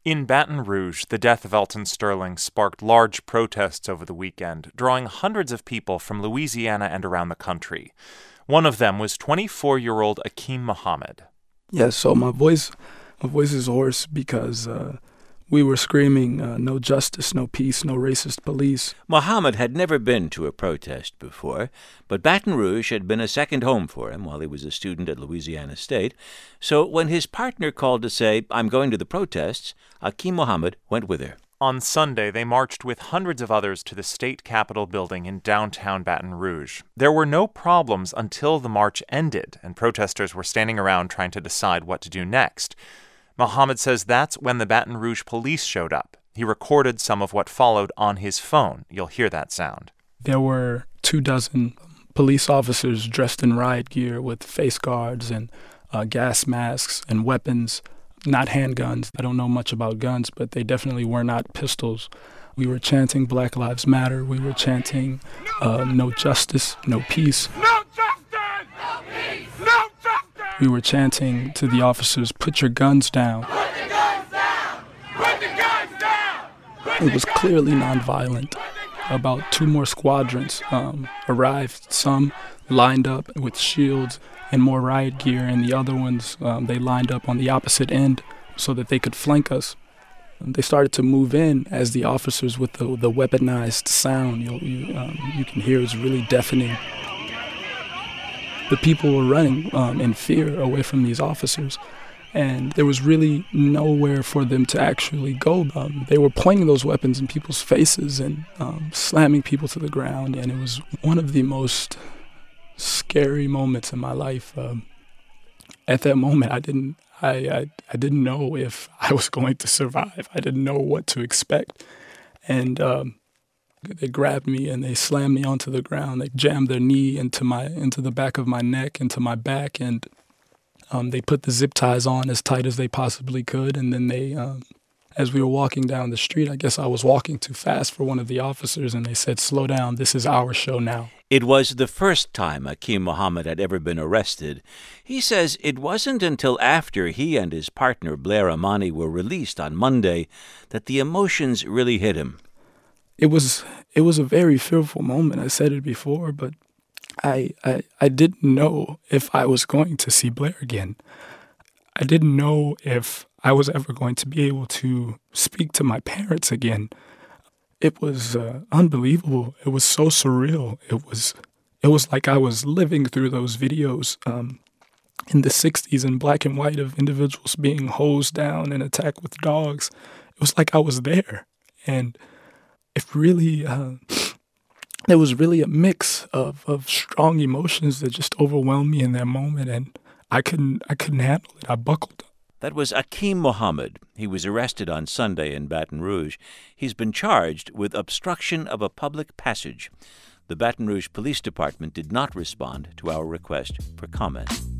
In Baton Rouge, the death of Elton Sterling sparked large protests over the weekend, drawing hundreds of people from Louisiana and around the country. One of them was 24-year-old Akeem Muhammad. Yeah, so my voice is hoarse because we were screaming, no justice, no peace, no racist police. Muhammad had never been to a protest before, but Baton Rouge had been a second home for him while he was a student at Louisiana State. So when his partner called to say, "I'm going to the protests," Akeem Muhammad went with her. On Sunday, they marched with hundreds of others to the state capitol building in downtown Baton Rouge. There were no problems until the march ended, and protesters were standing around trying to decide what to do next. Muhammad says that's when the Baton Rouge police showed up. He recorded some of what followed on his phone. You'll hear that sound. There were 24 police officers dressed in riot gear with face guards and gas masks and weapons. Not handguns. I don't know much about guns, but they definitely were not pistols. We were chanting Black Lives Matter. We were chanting no justice, no peace. No justice! No peace! No justice! We were chanting to the officers, put your guns down. Put the guns down! Put the guns down! It was clearly nonviolent. About 2 more squadrons arrived, some lined up with shields and more riot gear, and the other ones, they lined up on the opposite end so that they could flank us. They started to move in as the officers with the weaponized sound you can hear is really deafening. The people were running in fear away from these officers, and there was really nowhere for them to actually go. They were pointing those weapons in people's faces and slamming people to the ground, and it was one of the most scary moments in my life. At that moment, I didn't know if I was going to survive. I didn't know what to expect, and they grabbed me and they slammed me onto the ground. They jammed their knee into the back of my neck, into my back, and they put the zip ties on as tight as they possibly could. And then they, as we were walking down the street, I guess I was walking too fast for one of the officers, and they said, "Slow down, this is our show now." It was the first time Akeem Muhammad had ever been arrested. He says it wasn't until after he and his partner Blair Amani were released on Monday that the emotions really hit him. It was a very fearful moment. I said it before, but I didn't know if I was going to see Blair again. I didn't know if I was ever going to be able to speak to my parents again. It was unbelievable. It was so surreal. It was like I was living through those videos in the 60s in black and white of individuals being hosed down and attacked with dogs. It was like I was there. And it really, there was really a mix of strong emotions that just overwhelmed me in that moment, and I couldn't handle it. I buckled. That was Akeem Muhammad. He was arrested on Sunday in Baton Rouge. He's been charged with obstruction of a public passage. The Baton Rouge Police Department did not respond to our request for comment.